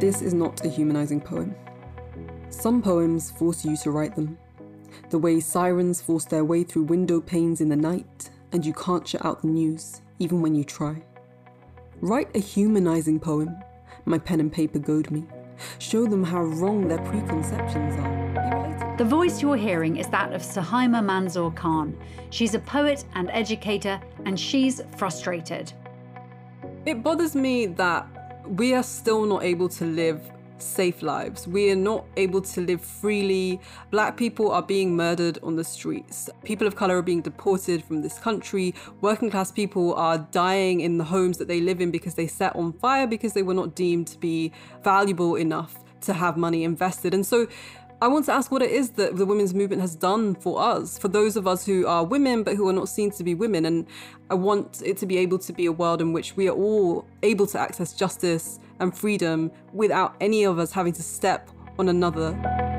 This is not a humanising poem. Some poems force you to write them. The way sirens force their way through window panes in the night, and you can't shut out the news, even when you try. Write a humanising poem. My pen and paper goad me. Show them how wrong their preconceptions are. The voice you're hearing is that of Suhaima Manzoor Khan. She's a poet and educator, and she's frustrated. It bothers me that we are still not able to live safe lives. We are not able to live freely. Black people are being murdered on the streets. People of colour are being deported from this country. Working class people are dying in the homes that they live in because they set on fire because they were not deemed to be valuable enough to have money invested. And so I want to ask what it is that the women's movement has done for us, for those of us who are women but who are not seen to be women. And I want it to be able to be a world in which we are all able to access justice and freedom without any of us having to step on another.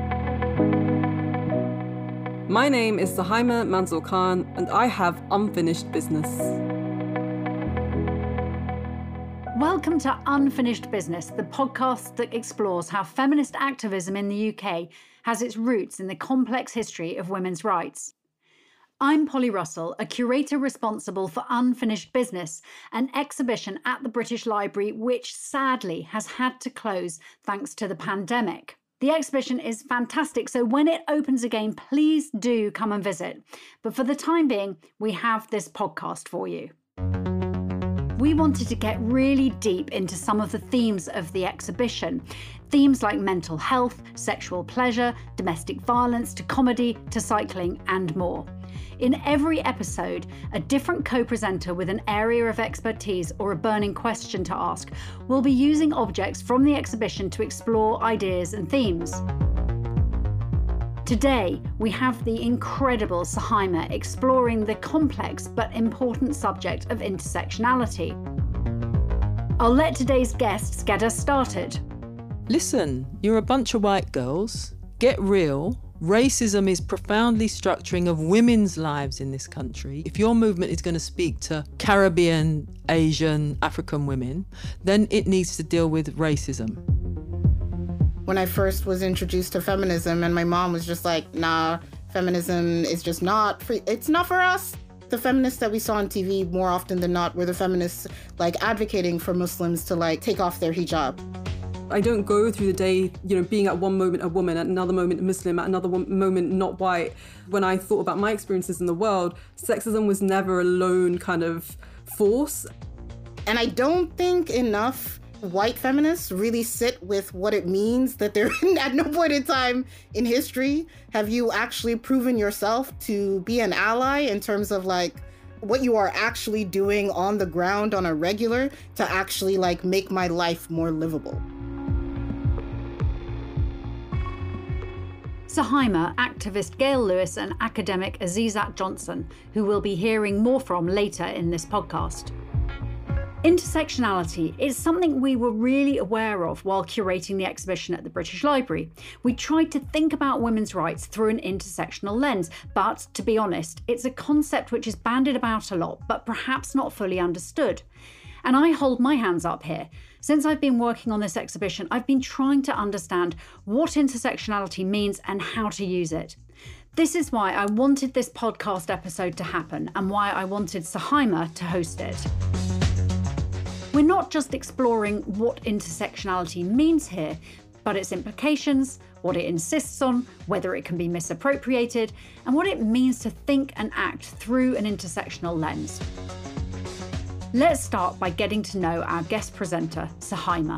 My name is Suhaima Manzoor Khan, and I have unfinished business. Welcome to Unfinished Business, the podcast that explores how feminist activism in the UK has its roots in the complex history of women's rights. I'm Polly Russell, a curator responsible for Unfinished Business, an exhibition at the British Library which sadly has had to close thanks to the pandemic. The exhibition is fantastic, so when it opens again, please do come and visit. But for the time being, we have this podcast for you. We wanted to get really deep into some of the themes of the exhibition. Themes like mental health, sexual pleasure, domestic violence, to comedy, to cycling, and more. In every episode, a different co-presenter with an area of expertise or a burning question to ask will be using objects from the exhibition to explore ideas and themes. Today, we have the incredible Suhaima exploring the complex but important subject of intersectionality. I'll let today's guests get us started. Listen, you're a bunch of white girls. Get real. Racism is profoundly structuring of women's lives in this country. If your movement is going to speak to Caribbean, Asian, African women, then it needs to deal with racism. When I first was introduced to feminism and my mom was just like, nah, feminism is just not free. It's not for us. The feminists that we saw on TV more often than not were the feminists advocating for Muslims to take off their hijab. I don't go through the day, being at one moment a woman, at another moment a Muslim, at another moment not white. When I thought about my experiences in the world, sexism was never a lone kind of force. And I don't think enough white feminists really sit with what it means that they're at no point in time in history have you actually proven yourself to be an ally in terms of what you are actually doing on the ground on a regular to actually make my life more livable. Suhaima, activist Gail Lewis and academic Azizat Johnson, who we'll be hearing more from later in this podcast. Intersectionality is something we were really aware of while curating the exhibition at the British Library. We tried to think about women's rights through an intersectional lens, but to be honest, it's a concept which is bandied about a lot, but perhaps not fully understood. And I hold my hands up here. Since I've been working on this exhibition, I've been trying to understand what intersectionality means and how to use it. This is why I wanted this podcast episode to happen and why I wanted Suhaima to host it. We're not just exploring what intersectionality means here, but its implications, what it insists on, whether it can be misappropriated, and what it means to think and act through an intersectional lens. Let's start by getting to know our guest presenter, Suhaima.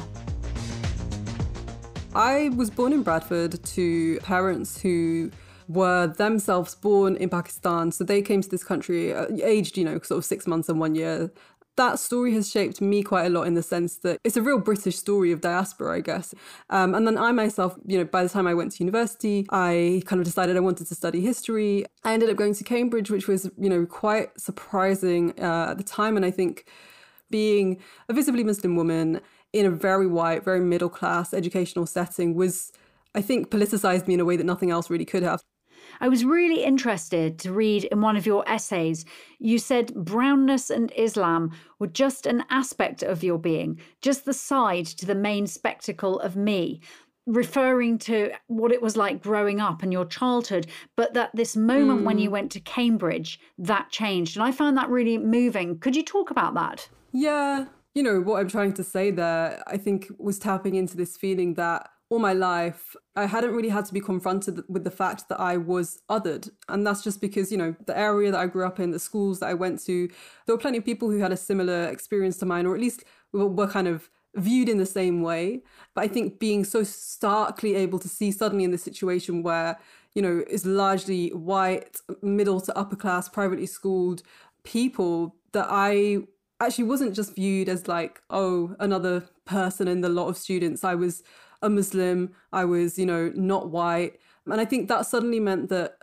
I was born in Bradford to parents who were themselves born in Pakistan. So they came to this country aged, sort of 6 months and 1 year. That story has shaped me quite a lot in the sense that it's a real British story of diaspora, I guess. And then I myself, by the time I went to university, I kind of decided I wanted to study history. I ended up going to Cambridge, which was, quite surprising at the time. And I think being a visibly Muslim woman in a very white, very middle class educational setting was, I think, politicized me in a way that nothing else really could have. I was really interested to read in one of your essays, you said brownness and Islam were just an aspect of your being, just the side to the main spectacle of me, referring to what it was like growing up and your childhood, but that this moment when you went to Cambridge, that changed. And I found that really moving. Could you talk about that? Yeah. You know, what I'm trying to say there, I think, was tapping into this feeling that all my life, I hadn't really had to be confronted with the fact that I was othered. And that's just because, you know, the area that I grew up in, the schools that I went to, there were plenty of people who had a similar experience to mine, or at least were kind of viewed in the same way. But I think being so starkly able to see suddenly in this situation where, you know, is largely white, middle to upper class, privately schooled people, that I actually wasn't just viewed as like, oh, another person in the lot of students. I was a Muslim, I was, you know, not white. And I think that suddenly meant that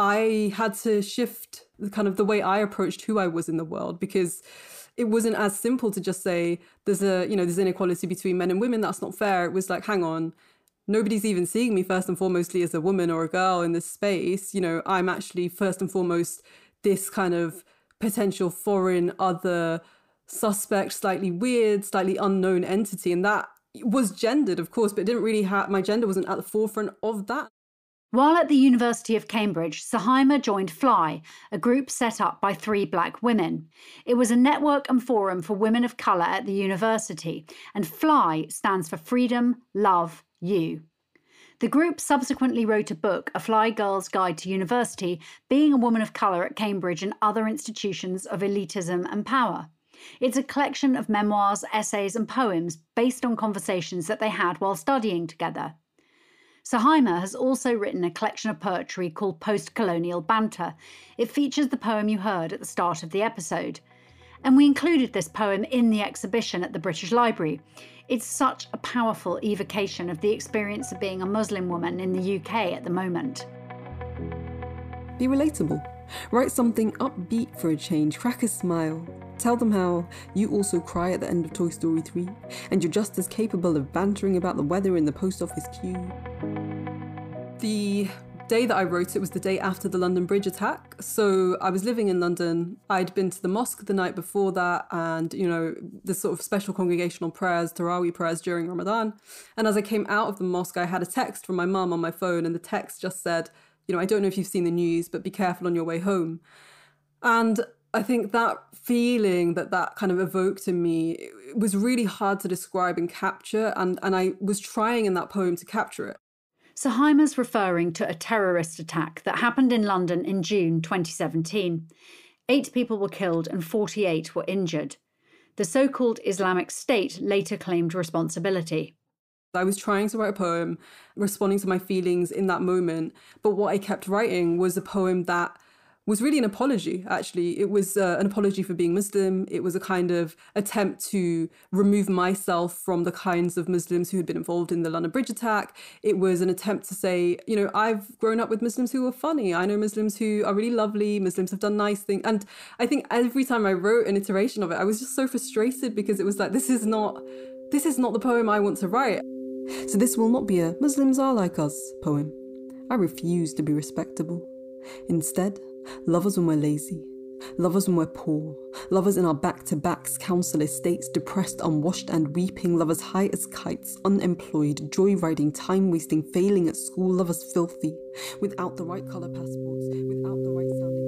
I had to shift kind of the way I approached who I was in the world, because it wasn't as simple to just say there's inequality between men and women. That's not fair. It was like, hang on, nobody's even seeing me first and foremostly as a woman or a girl in this space. You know, I'm actually first and foremost this kind of potential foreign, other, suspect, slightly weird, slightly unknown entity. And that was gendered, of course, but it didn't really have, my gender wasn't at the forefront of that. While at the University of Cambridge, Sohaima joined FLY, a group set up by 3 Black women. It was a network and forum for women of colour at the university, and FLY stands for Freedom, Love, You. The group subsequently wrote a book, A FLY Girl's Guide to University, being a woman of colour at Cambridge and other institutions of elitism and power. It's a collection of memoirs, essays and poems based on conversations that they had while studying together. Sohaima has also written a collection of poetry called Post-Colonial Banter. It features the poem you heard at the start of the episode. And we included this poem in the exhibition at the British Library. It's such a powerful evocation of the experience of being a Muslim woman in the UK at the moment. Be relatable. Write something upbeat for a change. Crack a smile. Tell them how you also cry at the end of Toy Story 3, and you're just as capable of bantering about the weather in the post office queue. The day that I wrote it was the day after the London Bridge attack. So I was living in London. I'd been to the mosque the night before that, and, you know, the sort of special congregational prayers, Tarawih prayers during Ramadan. And as I came out of the mosque, I had a text from my mum on my phone, and the text just said, you know, I don't know if you've seen the news, but be careful on your way home. And I think that feeling that kind of evoked in me, it was really hard to describe and capture, and I was trying in that poem to capture it. Sohaima's referring to a terrorist attack that happened in London in June 2017. 8 people were killed and 48 were injured. The so-called Islamic State later claimed responsibility. I was trying to write a poem responding to my feelings in that moment, but what I kept writing was a poem that was really an apology, actually. It was an apology for being Muslim. It was a kind of attempt to remove myself from the kinds of Muslims who had been involved in the London Bridge attack. It was an attempt to say, you know, I've grown up with Muslims who are funny. I know Muslims who are really lovely. Muslims have done nice things. And I think every time I wrote an iteration of it, I was just so frustrated, because it was like, this is not the poem I want to write. So this will not be a Muslims are like us poem. I refuse to be respectable. Instead, love us when we're lazy, love us when we're poor, love us in our back-to-backs, council estates, depressed, unwashed and weeping, love us high as kites, unemployed, joyriding, time-wasting, failing at school, love us filthy, without the right colour passports, without the right sounding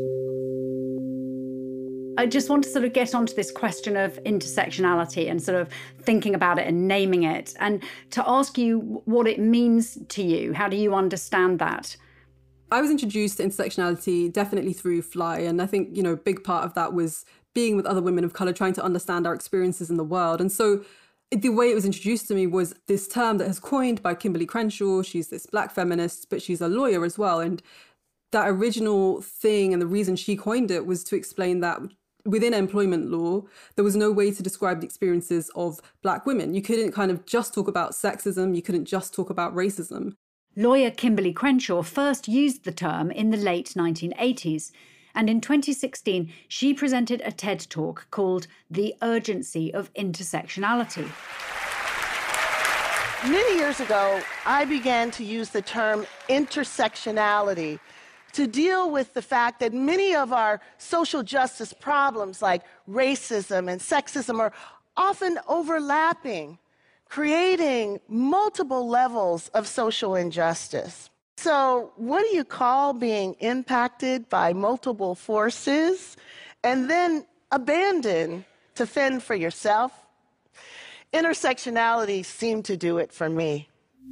English. I just want to sort of get onto this question of intersectionality and sort of thinking about it and naming it, and to ask you what it means to you. How do you understand that? I was introduced to intersectionality definitely through FLY, and I think, you know, a big part of that was being with other women of colour, trying to understand our experiences in the world. And so the way it was introduced to me was this term that is coined by Kimberly Crenshaw. She's this Black feminist, but she's a lawyer as well. And that original thing, and the reason she coined it, was to explain that within employment law, there was no way to describe the experiences of Black women. You couldn't kind of just talk about sexism. You couldn't just talk about racism. Lawyer Kimberly Crenshaw first used the term in the late 1980s, and in 2016 she presented a TED Talk called The Urgency of Intersectionality. Many years ago, I began to use the term intersectionality to deal with the fact that many of our social justice problems like racism and sexism are often overlapping, creating multiple levels of social injustice. So what do you call being impacted by multiple forces and then abandoned to fend for yourself? Intersectionality seemed to do it for me.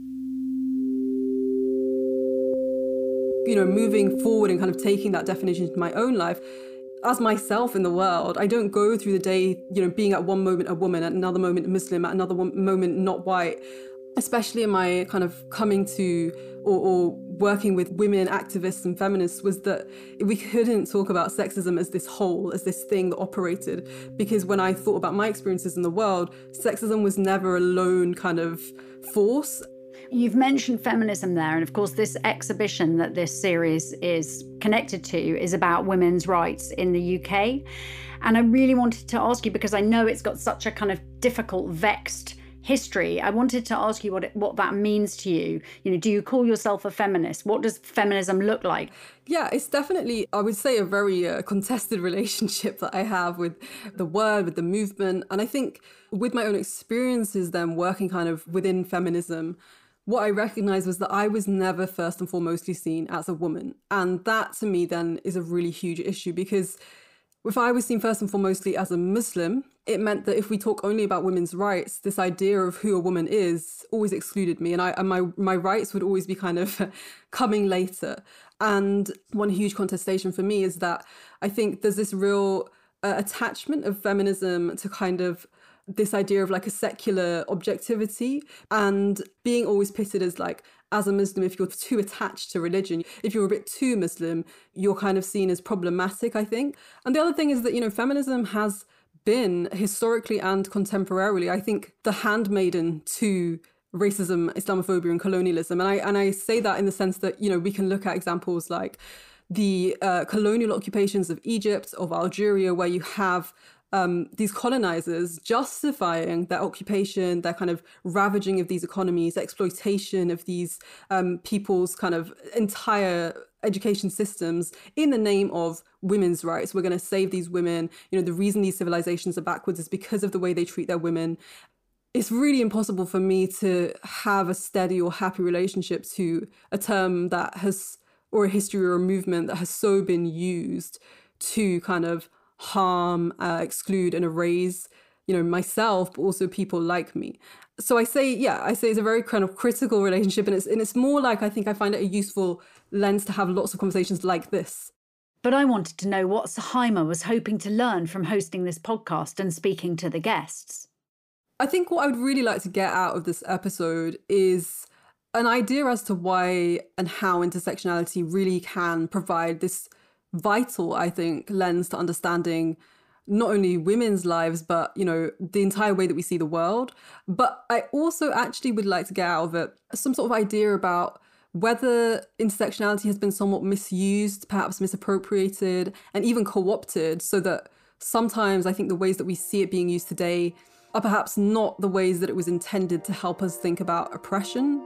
You know, moving forward and kind of taking that definition into my own life, as myself in the world, I don't go through the day, you know, being at one moment a woman, at another moment a Muslim, at another moment not white. Especially in my kind of coming to or working with women activists and feminists, was that we couldn't talk about sexism as this whole, as this thing that operated. Because when I thought about my experiences in the world, sexism was never a lone kind of force. You've mentioned feminism there, and of course this exhibition that this series is connected to is about women's rights in the UK. And I really wanted to ask you, because I know it's got such a kind of difficult, vexed history, I wanted to ask you what that means to you. You know, do you call yourself a feminist? What does feminism look like? Yeah, it's definitely, I would say, a very contested relationship that I have with the word, with the movement. And I think with my own experiences then working kind of within feminism, what I recognized was that I was never first and foremostly seen as a woman. And that to me then is a really huge issue, because if I was seen first and foremostly as a Muslim, it meant that if we talk only about women's rights, this idea of who a woman is always excluded me. And my rights would always be kind of coming later. And one huge contestation for me is that I think there's this real attachment of feminism to kind of this idea of like a secular objectivity, and being always pitted as like, as a Muslim, if you're too attached to religion, if you're a bit too Muslim, you're kind of seen as problematic, I think. And the other thing is that, you know, feminism has been historically and contemporarily, I think, the handmaiden to racism, Islamophobia and colonialism. And I say that in the sense that, you know, we can look at examples like the colonial occupations of Egypt, of Algeria, where you have these colonizers justifying their occupation, their kind of ravaging of these economies, exploitation of these people's kind of entire education systems in the name of women's rights. We're going to save these women. You know, the reason these civilizations are backwards is because of the way they treat their women. It's really impossible for me to have a steady or happy relationship to a term that has, or a history or a movement that has so been used to kind of harm, exclude and erase, you know, myself, but also people like me. So I say it's a very kind of critical relationship, and it's more like, I think I find it a useful lens to have lots of conversations like this. But I wanted to know what Sohaima was hoping to learn from hosting this podcast and speaking to the guests. I think what I would really like to get out of this episode is an idea as to why and how intersectionality really can provide this vital, I think, lens to understanding not only women's lives, but, you know, the entire way that we see the world. But I also actually would like to get out of it some sort of idea about whether intersectionality has been somewhat misused, perhaps misappropriated, and even co-opted, so that sometimes I think the ways that we see it being used today are perhaps not the ways that it was intended to help us think about oppression.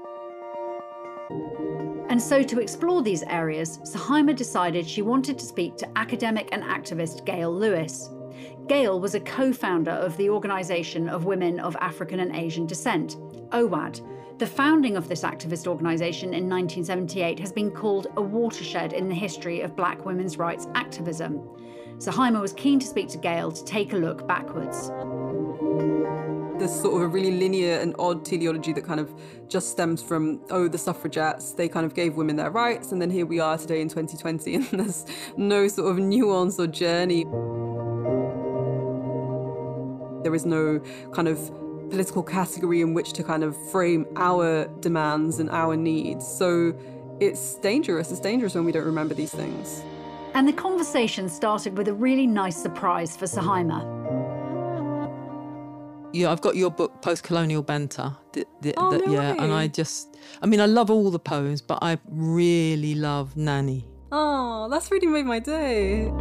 And so to explore these areas, Sohaima decided she wanted to speak to academic and activist Gail Lewis. Gail was a co-founder of the Organisation of Women of African and Asian Descent, OWAD. The founding of this activist organisation in 1978 has been called a watershed in the history of Black women's rights activism. Sohaima was keen to speak to Gail to take a look backwards. There's sort of a really linear and odd teleology that kind of just stems from, the suffragettes, they kind of gave women their rights, and then here we are today in 2020, and there's no sort of nuance or journey. There is no kind of political category in which to kind of frame our demands and our needs. So it's dangerous. It's dangerous when we don't remember these things. And the conversation started with a really nice surprise for Sohaima. Yeah, I've got your book, Post-Colonial Banter. No way. And I love all the poems, but I really love Nanny. Oh, that's really made my day.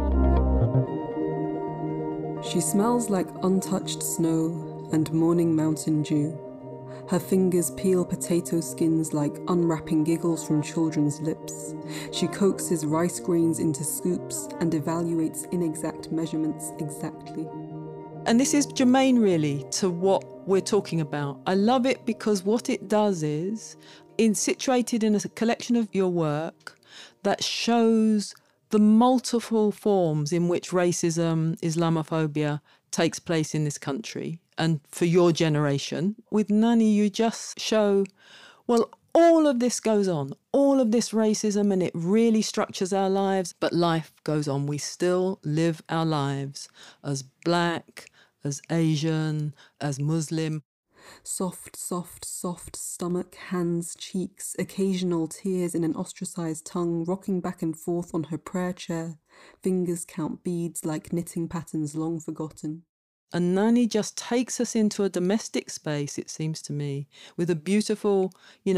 She smells like untouched snow and morning mountain dew. Her fingers peel potato skins like unwrapping giggles from children's lips. She coaxes rice grains into scoops and evaluates inexact measurements exactly. And this is germane, really, to what we're talking about. I love it because what it does is, situated in a collection of your work that shows the multiple forms in which racism, Islamophobia takes place in this country. And for your generation, with Nani, you just show, well, all of this goes on, all of this racism, and it really structures our lives. But life goes on. We still live our lives as Black, as Asian, as Muslim. Soft, soft, soft stomach, hands, cheeks, occasional tears in an ostracized tongue, rocking back and forth on her prayer chair. Fingers count beads like knitting patterns long forgotten. And Nani just takes us into a domestic space, it seems to me, with a beautiful,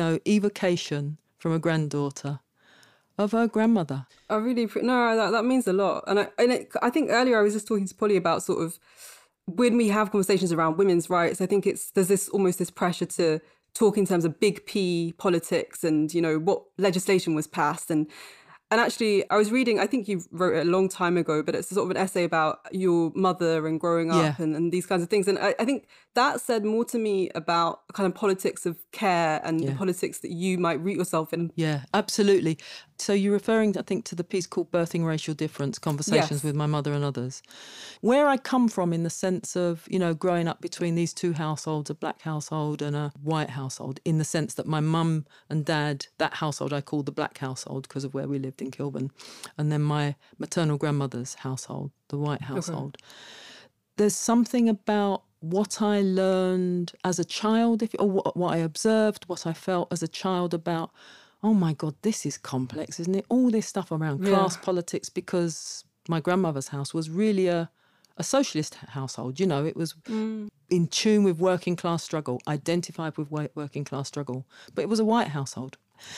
evocation from a granddaughter of her grandmother. I really, that means a lot. And I think earlier I was just talking to Polly about sort of, when we have conversations around women's rights, I think there's this almost this pressure to talk in terms of big P politics and, what legislation was passed. And actually, I was reading, I think you wrote it a long time ago, but it's sort of an essay about your mother and growing up and these kinds of things. And I think that said more to me about kind of politics of care and the politics that you might root yourself in. Yeah, absolutely. So you're referring, I think, to the piece called Birthing Racial Difference, Conversations with My Mother and Others. Where I come from in the sense of, growing up between these two households, a Black household and a white household, in the sense that my mum and dad, that household I call the Black household because of where we lived in Kilburn, and then my maternal grandmother's household, the white household. Okay. There's something about what I learned as a child, or what I observed, what I felt as a child about, oh my God, this is complex, isn't it? All this stuff around class politics, because my grandmother's house was really a socialist household. It was in tune with working class struggle, identified with working class struggle, but it was a white household.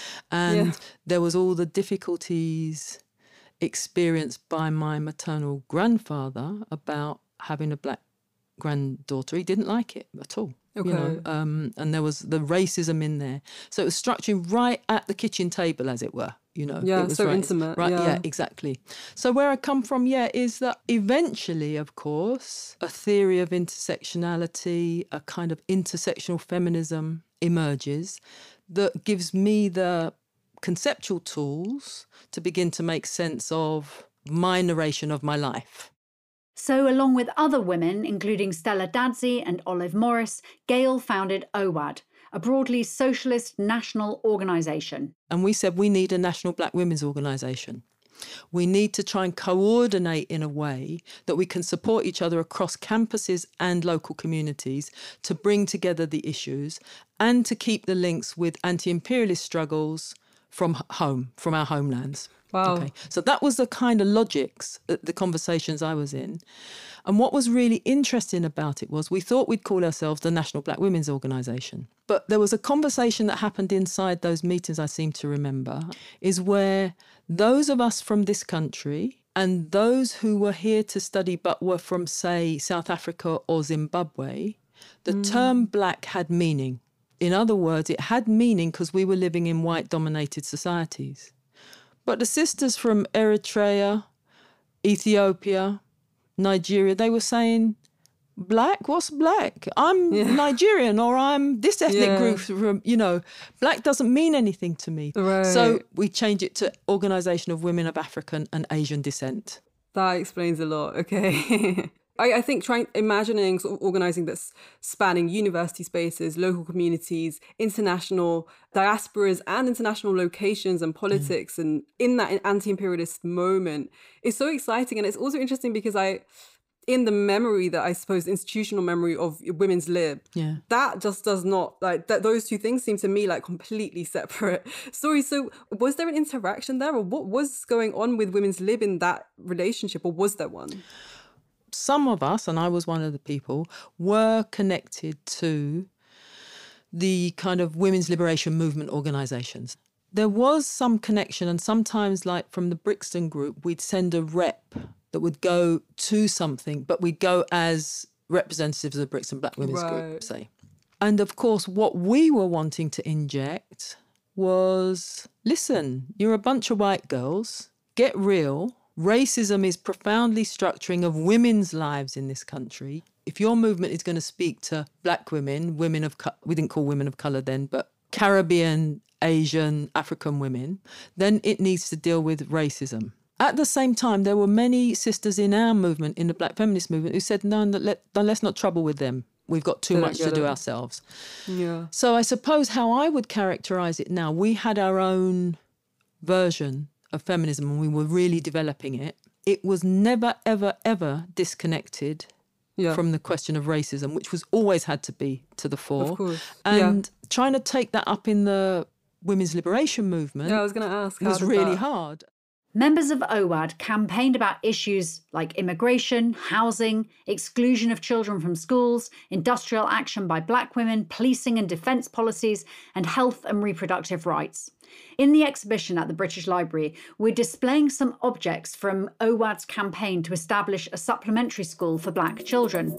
And there was all the difficulties experienced by my maternal grandfather about having a Black granddaughter. He didn't like it at all. Okay. And there was the racism in there. So it was structuring right at the kitchen table, as it were. Yeah, it was so intimate. Right, yeah, exactly. So where I come from, is that eventually, of course, a theory of intersectionality, a kind of intersectional feminism emerges that gives me the conceptual tools to begin to make sense of my narration of my life. So, along with other women, including Stella Dadzie and Olive Morris, Gail founded OWAD, a broadly socialist national organisation. And we said we need a national Black women's organisation. We need to try and coordinate in a way that we can support each other across campuses and local communities to bring together the issues and to keep the links with anti-imperialist struggles from home, from our homelands. Wow. Okay. So that was the kind of logics, the conversations I was in. And what was really interesting about it was we thought we'd call ourselves the National Black Women's Organisation. But there was a conversation that happened inside those meetings, I seem to remember, is where those of us from this country and those who were here to study but were from, say, South Africa or Zimbabwe, the term Black had meaning. In other words, it had meaning because we were living in white-dominated societies. But the sisters from Eritrea, Ethiopia, Nigeria, they were saying, Black? What's Black? I'm Nigerian, or I'm this ethnic group from, Black doesn't mean anything to me. Right. So we changed it to Organisation of Women of African and Asian Descent. That explains a lot. Okay. I think imagining sort of organising that's spanning university spaces, local communities, international diasporas and international locations and politics and in that anti-imperialist moment is so exciting. And it's also interesting because in the memory that I suppose, institutional memory of women's lib, that just does not, those two things seem to me like completely separate stories. So was there an interaction there, or what was going on with women's lib in that relationship, or was there one? Some of us, and I was one of the people, were connected to the kind of women's liberation movement organisations. There was some connection, and sometimes, like from the Brixton group, we'd send a rep that would go to something, but we'd go as representatives of the Brixton Black Women's Group, say. And of course, what we were wanting to inject was, listen, you're a bunch of white girls, get real. Racism is profoundly structuring of women's lives in this country. If your movement is going to speak to black women, we didn't call women of colour then, but Caribbean, Asian, African women, then it needs to deal with racism. At the same time, there were many sisters in our movement, in the black feminist movement, who said, no, let's not trouble with them. We've got too much to do ourselves. Yeah. So I suppose how I would characterise it now, we had our own version of feminism and we were really developing it. It was never, ever, ever disconnected from the question of racism, which was always had to be to the fore. Of course. And trying to take that up in the women's liberation movement I was going to ask, was really hard. Members of OWAD campaigned about issues like immigration, housing, exclusion of children from schools, industrial action by black women, policing and defence policies, and health and reproductive rights. In the exhibition at the British Library, we're displaying some objects from OWAD's campaign to establish a supplementary school for black children.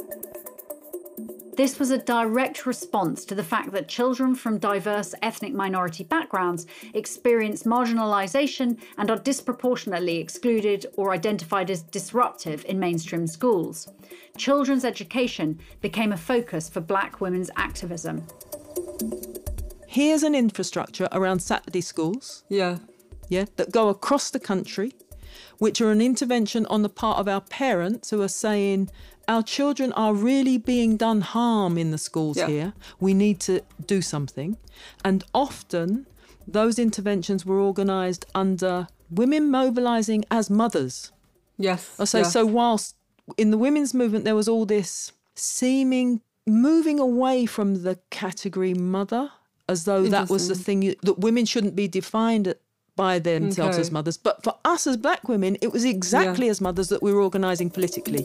This was a direct response to the fact that children from diverse ethnic minority backgrounds experience marginalisation and are disproportionately excluded or identified as disruptive in mainstream schools. Children's education became a focus for black women's activism. Here's an infrastructure around Saturday schools. That go across the country, which are an intervention on the part of our parents who are saying, our children are really being done harm in the schools here. We need to do something. And often those interventions were organised under women mobilising as mothers. So whilst in the women's movement there was all this seeming moving away from the category mother, as though that was the thing, that women shouldn't be defined by themselves as mothers. But for us as black women, it was exactly as mothers that we were organising politically.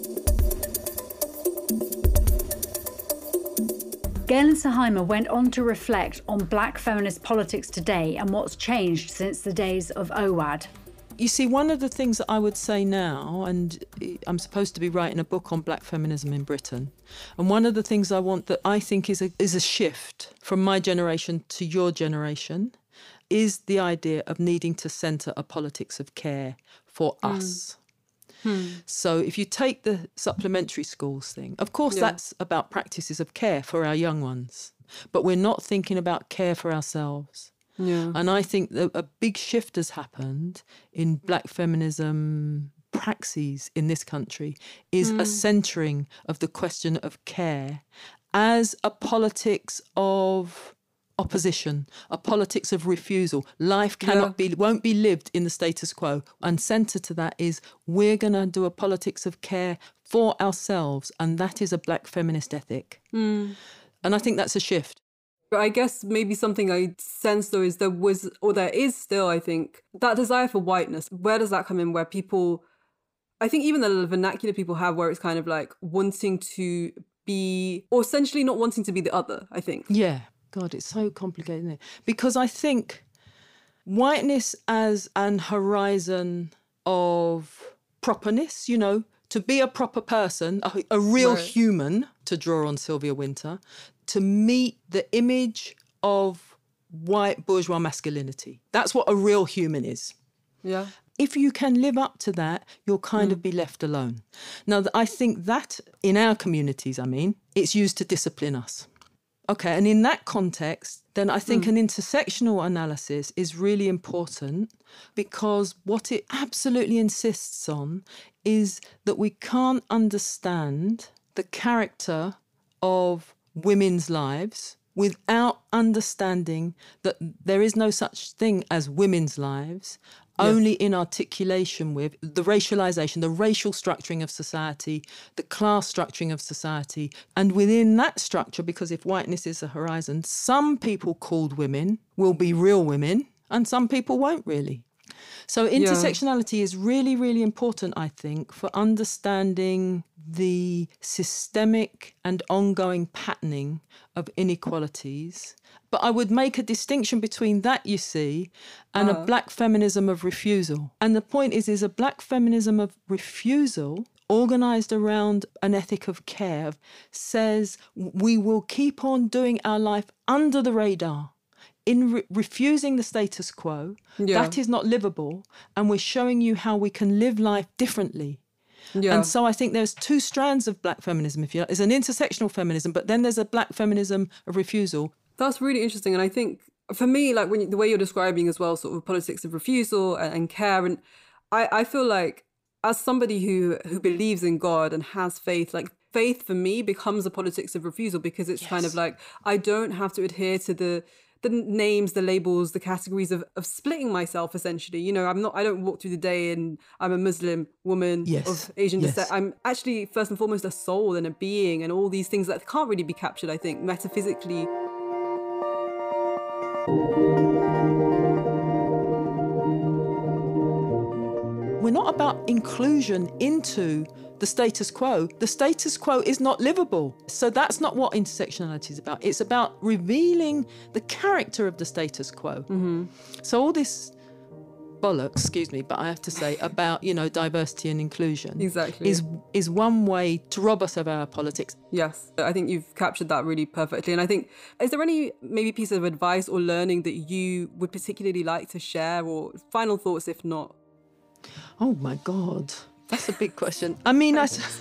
Galen Sahaimer went on to reflect on black feminist politics today and what's changed since the days of OWAD. You see, one of the things that I would say now, and I'm supposed to be writing a book on black feminism in Britain, and one of the things I want that I think is a shift from my generation to your generation is the idea of needing to centre a politics of care for us. So if you take the supplementary schools thing, of course that's about practices of care for our young ones, but we're not thinking about care for ourselves. And I think that a big shift has happened in black feminism praxis in this country is a centering of the question of care as a politics of opposition, a politics of refusal. Life won't be lived in the status quo. And centre to that is we're going to do a politics of care for ourselves. And that is a black feminist ethic. And I think that's a shift. But I guess maybe something I sense though is there is still, I think, that desire for whiteness. Where does that come in? Where people, I think even the vernacular people have where it's kind of like wanting to be, or essentially not wanting to be the other, I think. Yeah. God, it's so complicated, isn't it? Because I think whiteness as an horizon of properness, to be a proper person, a real human, to draw on Sylvia Wynter, to meet the image of white bourgeois masculinity. That's what a real human is. If you can live up to that, you'll kind of be left alone. Now, I think that in our communities, it's used to discipline us. Okay, and in that context, then I think an intersectional analysis is really important because what it absolutely insists on is that we can't understand the character of women's lives without understanding that there is no such thing as women's lives, only in articulation with the racialization, the racial structuring of society, the class structuring of society. And within that structure, because if whiteness is a horizon, some people called women will be real women and some people won't really. So intersectionality is really, really important, I think, for understanding the systemic and ongoing patterning of inequalities. But I would make a distinction between that, you see, and a black feminism of refusal. And the point is a black feminism of refusal organised around an ethic of care, says we will keep on doing our life under the radar, in refusing the status quo. That is not livable, and we're showing you how we can live life differently. Yeah. And so I think there's two strands of black feminism, if you like. There's an intersectional feminism, but then there's a black feminism of refusal. That's really interesting. And I think for me, like the way you're describing as well, sort of politics of refusal and care. And I feel like as somebody who believes in God and has faith, like faith for me becomes a politics of refusal, because it's kind of like, I don't have to adhere to the names, the labels, the categories of splitting myself, essentially. You know, I don't walk through the day and I'm a Muslim woman of Asian descent. I'm actually, first and foremost, a soul and a being and all these things that can't really be captured, I think, metaphysically. We're not about inclusion into the status quo. The status quo is not livable. So that's not what intersectionality is about. It's about revealing the character of the status quo. Mm-hmm. So all this bollocks, excuse me, but I have to say, about, you know, diversity and inclusion is one way to rob us of our politics. Yes, I think you've captured that really perfectly. And I think, is there any maybe piece of advice or learning that you would particularly like to share, or final thoughts if not? Oh my God. That's a big question. I mean,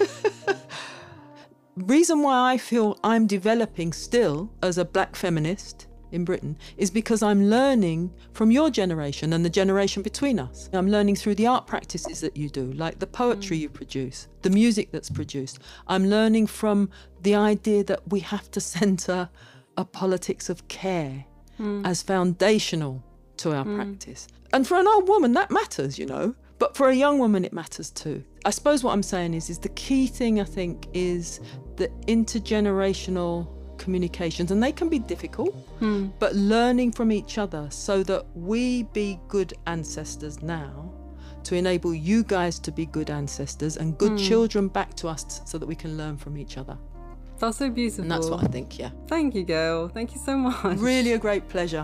reason why I feel I'm developing still as a black feminist in Britain is because I'm learning from your generation and the generation between us. I'm learning through the art practices that you do, like the poetry you produce, the music that's produced. I'm learning from the idea that we have to centre a politics of care as foundational to our practice. And for an old woman, that matters, you know. But for a young woman, it matters too. I suppose what I'm saying is the key thing, I think, is the intergenerational communications, and they can be difficult, but learning from each other so that we be good ancestors now to enable you guys to be good ancestors and good children back to us so that we can learn from each other. That's so beautiful. And that's what I think, yeah. Thank you, Gail. Thank you so much. Really a great pleasure.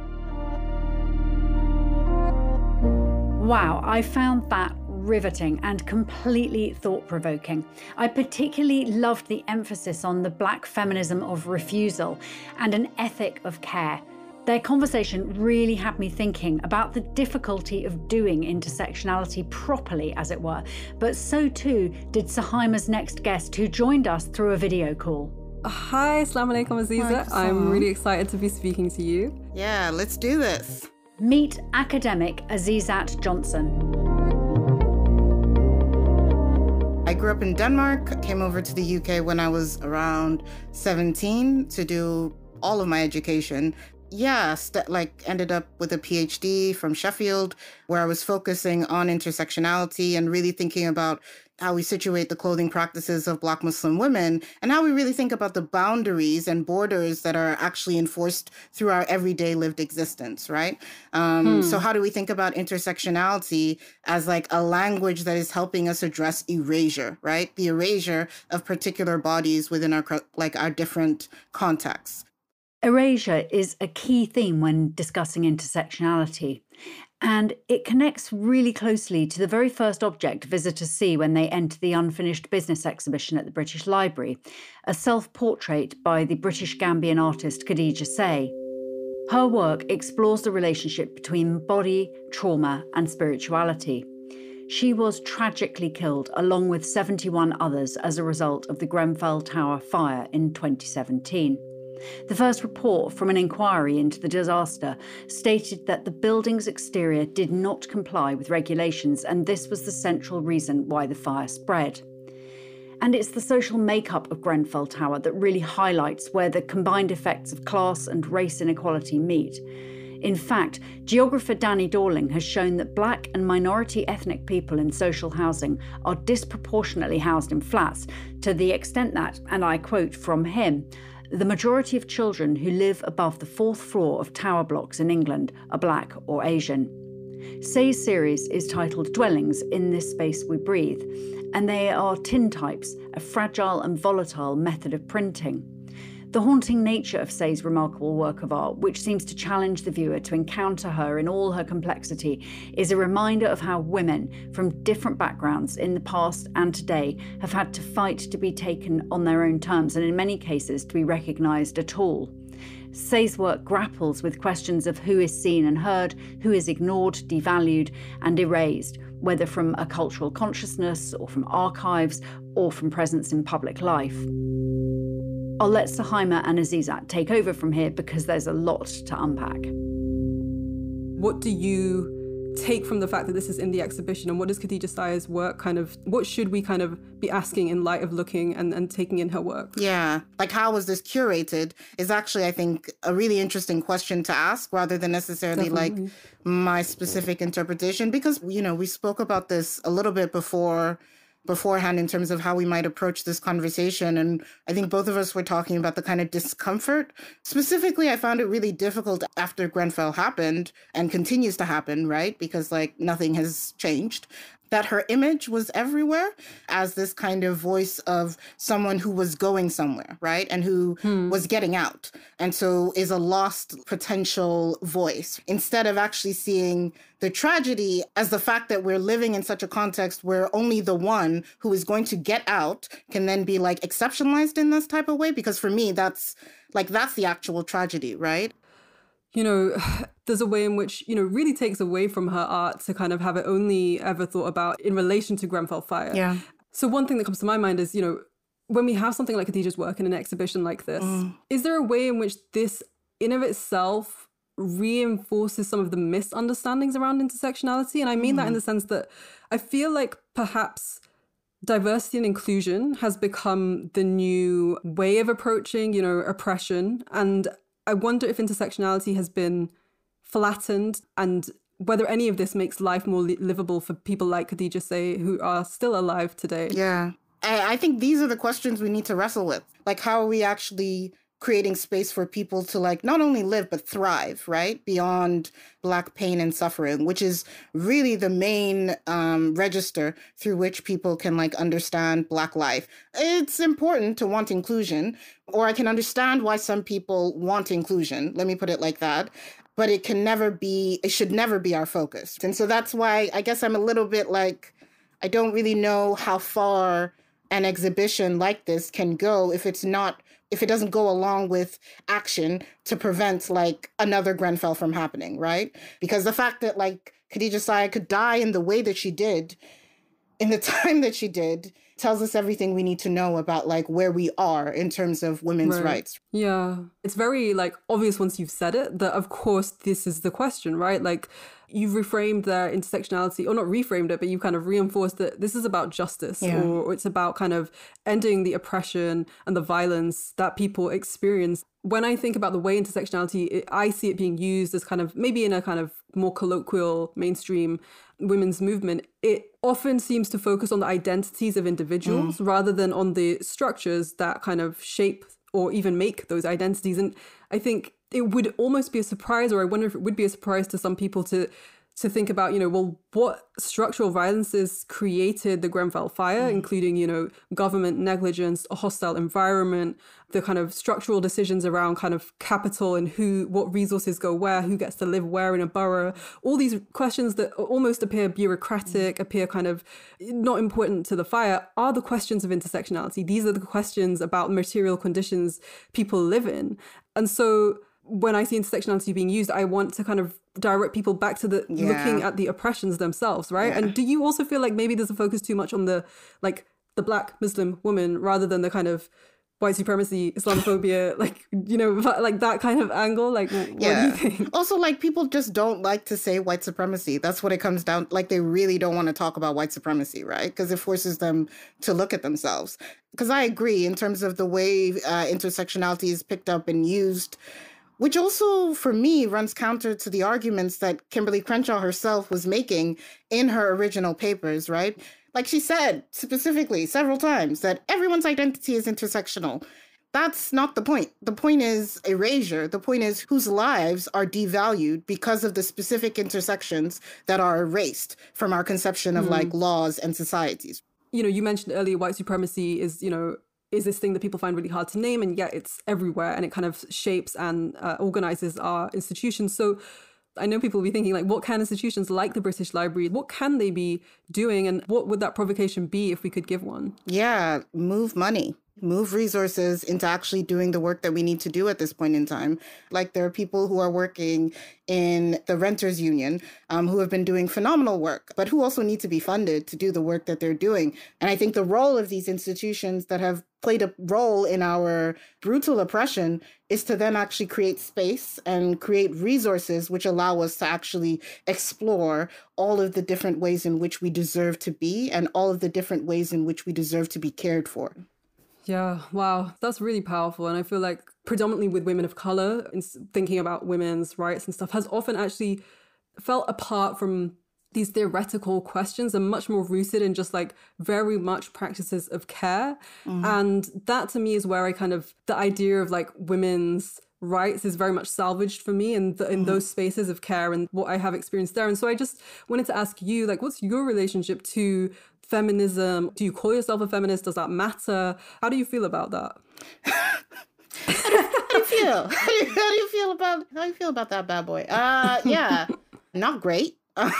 Wow, I found that riveting and completely thought-provoking. I particularly loved the emphasis on the black feminism of refusal and an ethic of care. Their conversation really had me thinking about the difficulty of doing intersectionality properly, as it were, but so too did Suhaima's next guest, who joined us through a video call. Hi, Assalamu alaikum, Aziza. I'm really excited to be speaking to you. Yeah, let's do this. Meet academic Azizat Johnson. I grew up in Denmark, came over to the UK when I was around 17 to do all of my education. Yeah, ended up with a PhD from Sheffield, where I was focusing on intersectionality and really thinking about how we situate the clothing practices of Black Muslim women and how we really think about the boundaries and borders that are actually enforced through our everyday lived existence, right? So how do we think about intersectionality as like a language that is helping us address erasure, right? The erasure of particular bodies within our different contexts. Erasure is a key theme when discussing intersectionality, and it connects really closely to the very first object visitors see when they enter the Unfinished Business exhibition at the British Library, a self-portrait by the British Gambian artist Khadija Say. Her work explores the relationship between body, trauma, and spirituality. She was tragically killed along with 71 others as a result of the Grenfell Tower fire in 2017. The first report from an inquiry into the disaster stated that the building's exterior did not comply with regulations, and this was the central reason why the fire spread. And it's the social makeup of Grenfell Tower that really highlights where the combined effects of class and race inequality meet. In fact, geographer Danny Dorling has shown that black and minority ethnic people in social housing are disproportionately housed in flats, to the extent that, and I quote from him, "The majority of children who live above the 4th floor of tower blocks in England are black or Asian." Say's series is titled Dwellings in This Space We Breathe, and they are tin types, a fragile and volatile method of printing. The haunting nature of Say's remarkable work of art, which seems to challenge the viewer to encounter her in all her complexity, is a reminder of how women from different backgrounds in the past and today have had to fight to be taken on their own terms and in many cases to be recognised at all. Say's work grapples with questions of who is seen and heard, who is ignored, devalued and erased, whether from a cultural consciousness or from archives or from presence in public life. I'll let Suhaima and Azizat take over from here because there's a lot to unpack. What do you take from the fact that this is in the exhibition, and what does Khadija Sayer's work what should we kind of be asking in light of looking and taking in her work? Yeah, like how was this curated is actually, I think, a really interesting question to ask rather than necessarily Definitely. like my specific interpretation, because, we spoke about this a little bit beforehand in terms of how we might approach this conversation. And I think both of us were talking about the kind of discomfort. Specifically, I found it really difficult after Grenfell happened and continues to happen, right? Because nothing has changed. That her image was everywhere as this kind of voice of someone who was going somewhere, right? And who was getting out. And so is a lost potential voice, instead of actually seeing the tragedy as the fact that we're living in such a context where only the one who is going to get out can then be exceptionalized in this type of way. Because for me, that's the actual tragedy, right? There's a way in which, really takes away from her art to kind of have it only ever thought about in relation to Grenfell Fire. Yeah. So one thing that comes to my mind is, when we have something like Khadija's work in an exhibition like this, is there a way in which this in of itself reinforces some of the misunderstandings around intersectionality? And I mean that in the sense that I feel like perhaps diversity and inclusion has become the new way of approaching, oppression. And I wonder if intersectionality has been flattened and whether any of this makes life more livable for people like Khadija Say who are still alive today. Yeah. I think these are the questions we need to wrestle with. How are we actually creating space for people to not only live, but thrive, right? Beyond Black pain and suffering, which is really the main register through which people can understand Black life. It's important to want inclusion, or I can understand why some people want inclusion. Let me put it like that. But it should never be our focus. And so that's why I guess I'm a little bit I don't really know how far an exhibition like this can go if it doesn't go along with action to prevent another Grenfell from happening, right? Because the fact that Khadija Sayer could die in the way that she did, in the time that she did, tells us everything we need to know about where we are in terms of women's rights. Yeah. It's very obvious once you've said it that of course this is the question, right? You've reframed their intersectionality, or not reframed it, but you kind of reinforced that this is about justice, or it's about kind of ending the oppression and the violence that people experience. When I think about the way intersectionality, I see it being used as kind of maybe in a kind of more colloquial mainstream women's movement. It often seems to focus on the identities of individuals rather than on the structures that kind of shape or even make those identities. And I think it would almost be a surprise, or I wonder if it would be a surprise to some people to think about, what structural violences created the Grenfell Fire, including, government negligence, a hostile environment, the kind of structural decisions around kind of capital and what resources go where, who gets to live where in a borough. All these questions that almost appear bureaucratic, appear kind of not important to the fire, are the questions of intersectionality. These are the questions about material conditions people live in. And so when I see intersectionality being used, I want to kind of direct people back to looking at the oppressions themselves, right? Yeah. And do you also feel like maybe there's a focus too much on the Black Muslim woman rather than the kind of white supremacy, Islamophobia, that kind of angle? What do you think? Also, people just don't like to say white supremacy. That's what it comes down. They really don't want to talk about white supremacy, right? Because it forces them to look at themselves. Because I agree in terms of the way intersectionality is picked up and used, which also, for me, runs counter to the arguments that Kimberly Crenshaw herself was making in her original papers, right? She said specifically several times that everyone's identity is intersectional. That's not the point. The point is erasure. The point is whose lives are devalued because of the specific intersections that are erased from our conception of laws and societies. You mentioned earlier white supremacy is, is this thing that people find really hard to name, and yet it's everywhere, and it kind of shapes and organizes our institutions. So I know people will be thinking, like, what can institutions like the British Library, what can they be doing, and what would that provocation be if we could give one? Yeah, move money. Move resources into actually doing the work that we need to do at this point in time. Like, there are people who are working in the renters union who have been doing phenomenal work, but who also need to be funded to do the work that they're doing. And I think the role of these institutions that have played a role in our brutal oppression is to then actually create space and create resources which allow us to actually explore all of the different ways in which we deserve to be and all of the different ways in which we deserve to be cared for. Yeah, wow, that's really powerful. And I feel like predominantly with women of color, thinking about women's rights and stuff has often actually felt apart from these theoretical questions and much more rooted in just like very much practices of care. And that to me is where the idea of like women's rights is very much salvaged for me in those spaces of care and what I have experienced there. And so I just wanted to ask you, like, what's your relationship to feminism? Do you call yourself a feminist? Does that matter? How do you feel about that? How do you feel? How do you feel about that bad boy? Yeah, not great.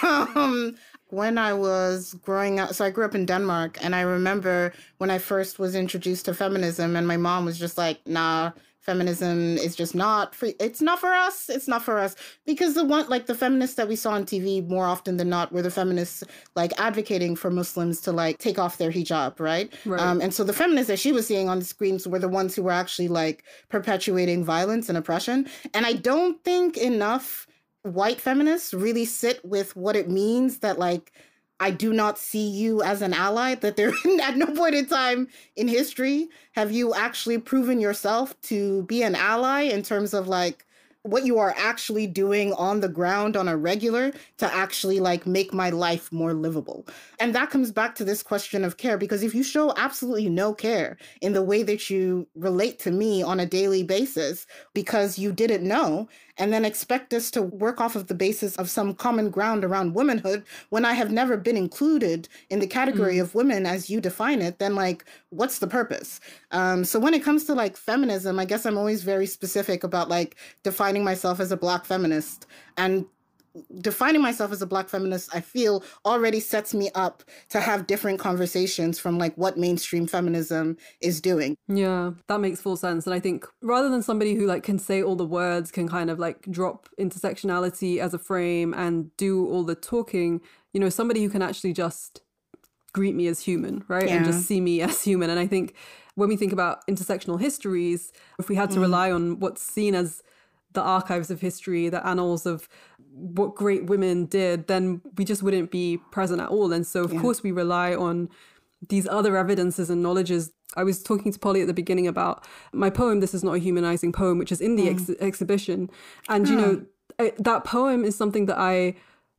When I was growing up, so I grew up in Denmark, and I remember when I first was introduced to feminism, and my mom was just like, nah, feminism is just not for, it's not for us. It's not for us. Because the feminists that we saw on TV more often than not were the feminists like advocating for Muslims to like take off their hijab, right? And so the feminists that she was seeing on the screens were the ones who were actually like perpetuating violence and oppression. And I don't think enough white feminists really sit with what it means that like, I do not see you as an ally, that there at no point in time in history have you actually proven yourself to be an ally in terms of like what you are actually doing on the ground on a regular to actually like make my life more livable. And that comes back to this question of care, because if you show absolutely no care in the way that you relate to me on a daily basis because you didn't know, and then expect us to work off of the basis of some common ground around womanhood when I have never been included in the category of women as you define it, then like, what's the purpose? So when it comes to like feminism, I guess I'm always very specific about like defining myself as a Black feminist. And defining myself as a Black feminist, I feel already sets me up to have different conversations from like what mainstream feminism is doing. Yeah, that makes full sense. And I think rather than somebody who like can say all the words, can kind of like drop intersectionality as a frame and do all the talking, you know, somebody who can actually just greet me as human, right? Yeah. And just see me as human. And I think when we think about intersectional histories, if we had to rely on what's seen as the archives of history, the annals of what great women did, then we just wouldn't be present at all. And so, of course, we rely on these other evidences and knowledges. I was talking to Polly at the beginning about my poem, This Is Not a Humanizing Poem, which is in the exhibition. And, you know, that poem is something that I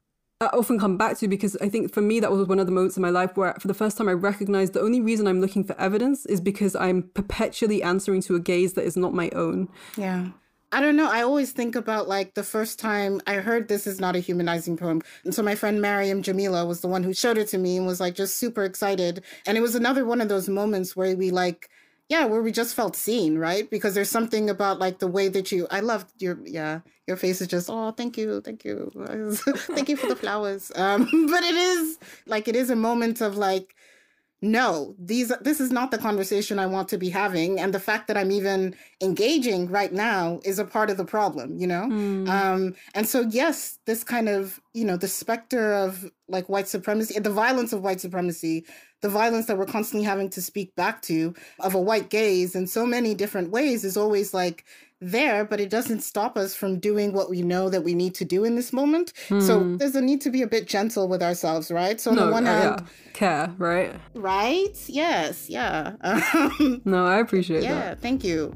often come back to, because I think for me, that was one of the moments in my life where for the first time I recognized the only reason I'm looking for evidence is because I'm perpetually answering to a gaze that is not my own. Yeah. I don't know. I always think about like the first time I heard This Is Not a Humanizing Poem. And so my friend Mariam Jamila was the one who showed it to me and was like just super excited. And it was another one of those moments where we like, where we just felt seen, right? Because there's something about like the way that I loved your face is just, oh, thank you. Thank you. Thank you for the flowers. But it is a moment of like, no, this is not the conversation I want to be having. And the fact that I'm even engaging right now is a part of the problem, you know? And so, yes, this kind of, you know, the specter of like white supremacy, the violence of white supremacy, the violence that we're constantly having to speak back to of a white gaze in so many different ways is always like there, but it doesn't stop us from doing what we know that we need to do in this moment. So there's a need to be a bit gentle with ourselves, right? So on the one hand, care, right? Right? Yes. Yeah. No, I appreciate that. Yeah. Thank you.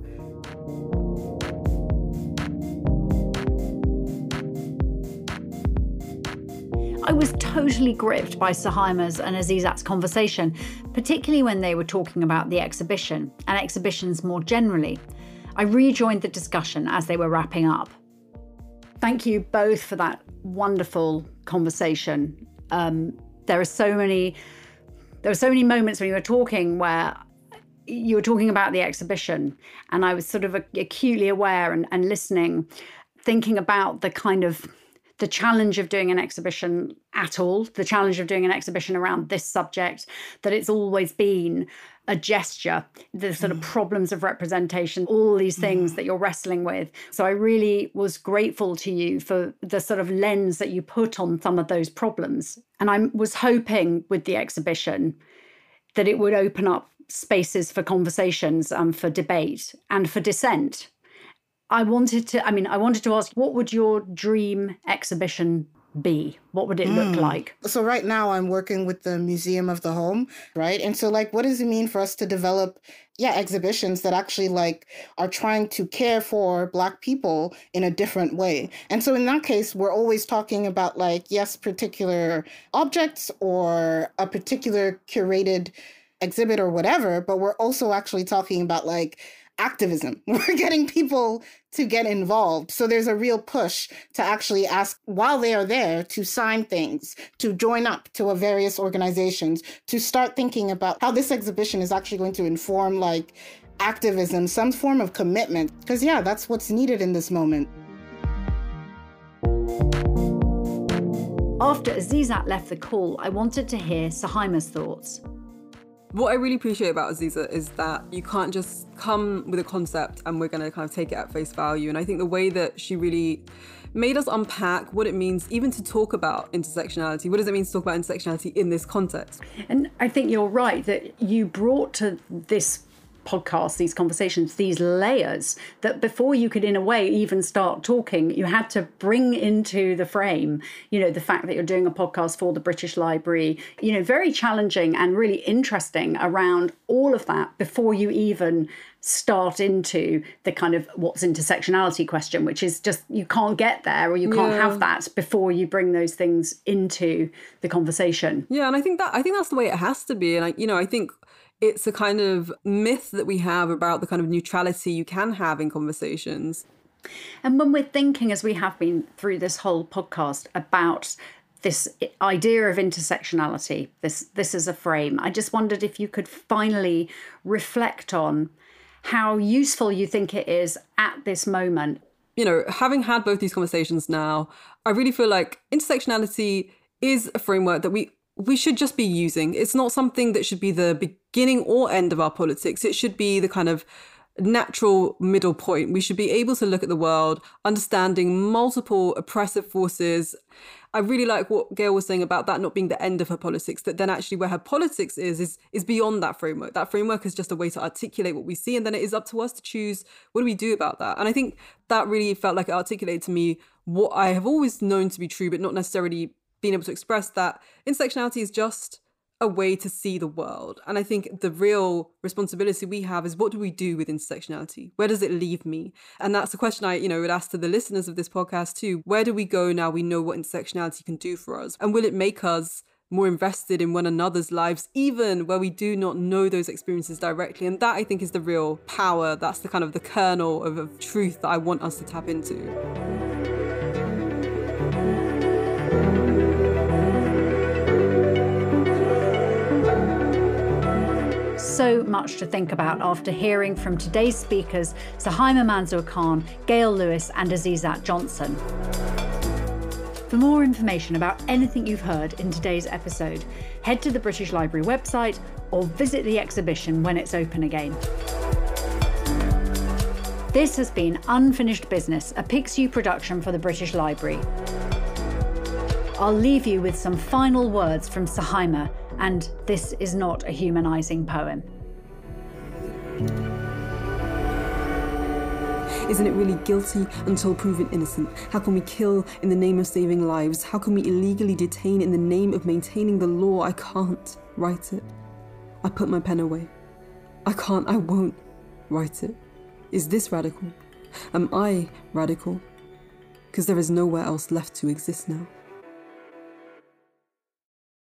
I was totally gripped by Suhaima's and Azizat's conversation, particularly when they were talking about the exhibition and exhibitions more generally. I rejoined the discussion as they were wrapping up. Thank you both for that wonderful conversation. There were so many moments when you were talking where you were talking about the exhibition, and I was sort of acutely aware and listening, thinking about the kind of the challenge of doing an exhibition at all, the challenge of doing an exhibition around this subject, that it's always been a gesture, the sort of problems of representation, all these things that you're wrestling with. So I really was grateful to you for the sort of lens that you put on some of those problems. And I was hoping with the exhibition that it would open up spaces for conversations, for debate and for dissent. I wanted to ask, what would your dream exhibition be? What would it look like? So right now I'm working with the Museum of the Home, right? And so like, what does it mean for us to develop, exhibitions that actually like are trying to care for Black people in a different way? And so in that case, we're always talking about like, yes, particular objects or a particular curated exhibit or whatever, but we're also actually talking about like activism. We're getting people to get involved. So there's a real push to actually ask while they are there to sign things, to join up to various organizations, to start thinking about how this exhibition is actually going to inform like activism, some form of commitment. Because that's what's needed in this moment. After Azizat left the call, I wanted to hear Sohaima's thoughts. What I really appreciate about Aziza is that you can't just come with a concept and we're going to kind of take it at face value. And I think the way that she really made us unpack what it means even to talk about intersectionality. What does it mean to talk about intersectionality in this context? And I think you're right that you brought to this podcast, these conversations, these layers that before you could in a way even start talking, you had to bring into the frame, the fact that you're doing a podcast for the British Library, very challenging and really interesting around all of that before you even start into the kind of what's intersectionality question, which is just you can't get there or you can't have that before you bring those things into the conversation. Yeah, and I think that's the way it has to be. And I think it's a kind of myth that we have about the kind of neutrality you can have in conversations. And when we're thinking, as we have been through this whole podcast, about this idea of intersectionality, this is a frame, I just wondered if you could finally reflect on how useful you think it is at this moment. Having had both these conversations now, I really feel like intersectionality is a framework that we should just be using. It's not something that should be the beginning or end of our politics. It should be the kind of natural middle point. We should be able to look at the world, understanding multiple oppressive forces. I really like what Gail was saying about that not being the end of her politics, that then actually where her politics is beyond that framework. That framework is just a way to articulate what we see, and then it is up to us to choose what do we do about that. And I think that really felt like it articulated to me what I have always known to be true, but not necessarily being able to express, that intersectionality is just a way to see the world. And I think the real responsibility we have is, what do we do with intersectionality? Where does it leave me? And that's the question I, would ask to the listeners of this podcast too. Where do we go now we know what intersectionality can do for us? And will it make us more invested in one another's lives, even where we do not know those experiences directly? And that, I think, is the real power. That's the kind of the kernel of truth that I want us to tap into. So much to think about after hearing from today's speakers, Sohaima Manzoor Khan, Gail Lewis and Azizat Johnson. For more information about anything you've heard in today's episode, head to the British Library website or visit the exhibition when it's open again. This has been Unfinished Business, a Picsou production for the British Library. I'll leave you with some final words from Sohaima, and this is not a humanising poem. Isn't it really guilty until proven innocent? How can we kill in the name of saving lives? How can we illegally detain in the name of maintaining the law? I can't write it. I put my pen away. I won't write it. Is this radical? Am I radical? Because there is nowhere else left to exist now.